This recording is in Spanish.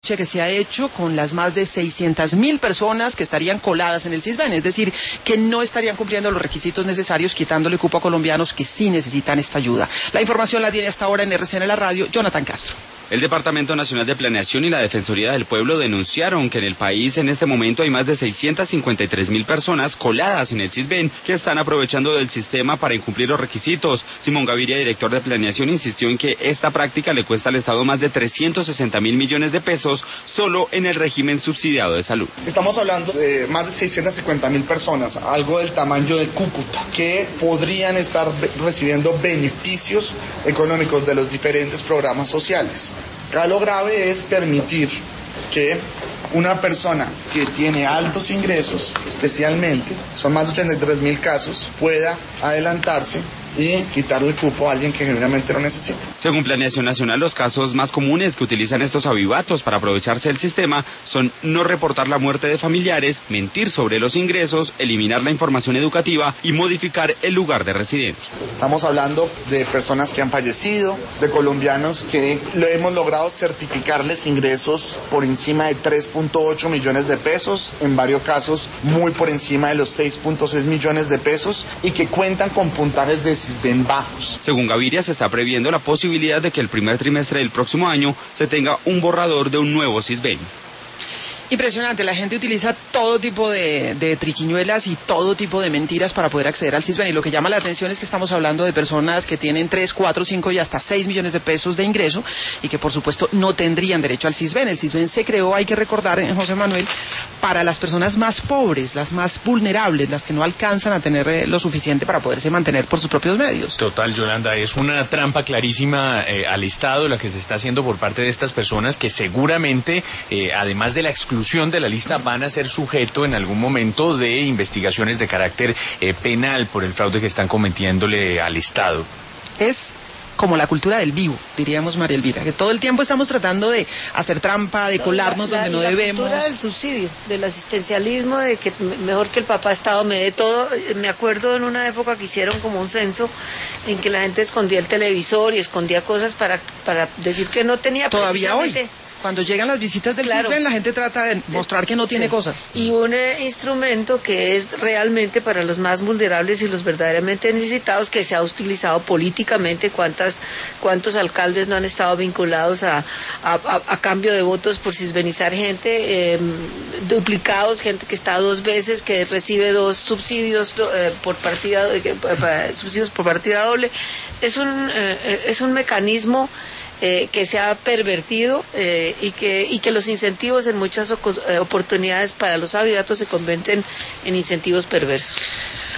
que se ha hecho con las más de 600.000 personas que estarían coladas en el Sisbén, es decir, que no estarían cumpliendo los requisitos necesarios, quitándole cupo a colombianos que sí necesitan esta ayuda. La información la tiene hasta ahora en RCN La Radio, Jonathan Castro. El Departamento Nacional de Planeación y la Defensoría del Pueblo denunciaron que en el país en este momento hay más de 653.000 personas coladas en el Sisbén que están aprovechando del sistema para incumplir los requisitos. Simón Gaviria, director de Planeación, insistió en que esta práctica le cuesta al Estado más de 360.000 millones de pesos solo en el régimen subsidiado de salud. Estamos hablando de más de 650.000 personas, algo del tamaño de Cúcuta, que podrían estar recibiendo beneficios económicos de los diferentes programas sociales. Acá lo grave es permitir que una persona que tiene altos ingresos, especialmente, son más de 83.000 casos, pueda adelantarse y quitarle el cupo a alguien que genuinamente lo necesita. Según Planeación Nacional, los casos más comunes que utilizan estos avivatos para aprovecharse del sistema son no reportar la muerte de familiares, mentir sobre los ingresos, eliminar la información educativa y modificar el lugar de residencia. Estamos hablando de personas que han fallecido, de colombianos que le hemos logrado certificarles ingresos por encima de 3.8 millones de pesos, en varios casos muy por encima de los 6.6 millones de pesos y que cuentan con puntajes de Sisbén bajos. Según Gaviria, se está previendo la posibilidad de que el primer trimestre del próximo año se tenga un borrador de un nuevo Sisbén. Impresionante, la gente utiliza todo tipo de triquiñuelas y todo tipo de mentiras para poder acceder al Sisbén, y lo que llama la atención es que estamos hablando de personas que tienen 3, 4, 5 y hasta 6 millones de pesos de ingreso y que por supuesto no tendrían derecho al Sisbén. El Sisbén se creó, hay que recordar, José Manuel, para las personas más pobres, las más vulnerables, las que no alcanzan a tener lo suficiente para poderse mantener por sus propios medios. Total, Yolanda, es una trampa clarísima al Estado la que se está haciendo por parte de estas personas que seguramente, además de la exclusión de la lista, van a ser sujeto en algún momento de investigaciones de carácter penal por el fraude que están cometiéndole al Estado. Es como la cultura del vivo, diríamos María Elvira, que todo el tiempo estamos tratando de hacer trampa, de colarnos donde no debemos. La cultura del subsidio, del asistencialismo, de que mejor que el papá Estado me dé todo. Me acuerdo en una época que hicieron como un censo en que la gente escondía el televisor y escondía cosas para decir que no tenía. Todavía hoy. Cuando llegan las visitas del Sisbén, la gente trata de mostrar que no tiene cosas. Y un instrumento que es realmente para los más vulnerables y los verdaderamente necesitados, que se ha utilizado políticamente. ¿Cuántos alcaldes no han estado vinculados a cambio de votos por sisbenizar gente? Duplicados, gente que está 2 veces, que recibe 2 subsidios por partida, subsidios por partida doble. Es un mecanismo que se ha pervertido y que los incentivos en muchas oportunidades para los avivatos se convierten en incentivos perversos.